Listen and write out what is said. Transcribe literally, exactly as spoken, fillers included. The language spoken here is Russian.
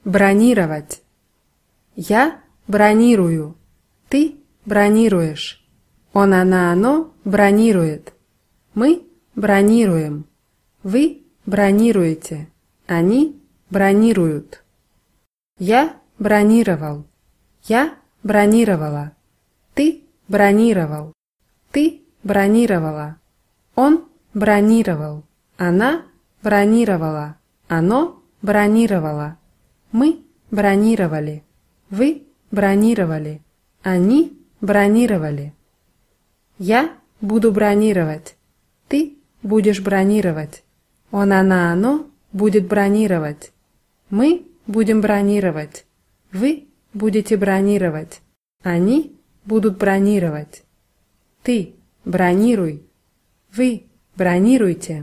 Бронировать. Я бронирую. Ты бронируешь. Он, она, оно бронирует. Мы бронируем. Вы бронируете. Они бронируют. Я бронировал. Я бронировала. Ты бронировал. Ты бронировала. Он бронировал. Она бронировала. Оно бронировало. Мы бронировали. Вы бронировали. Они бронировали. Я буду бронировать. Ты будешь бронировать. Он, она, оно будет бронировать. Мы будем бронировать. Вы будете бронировать. Они будут бронировать. Ты бронируй. Вы бронируйте.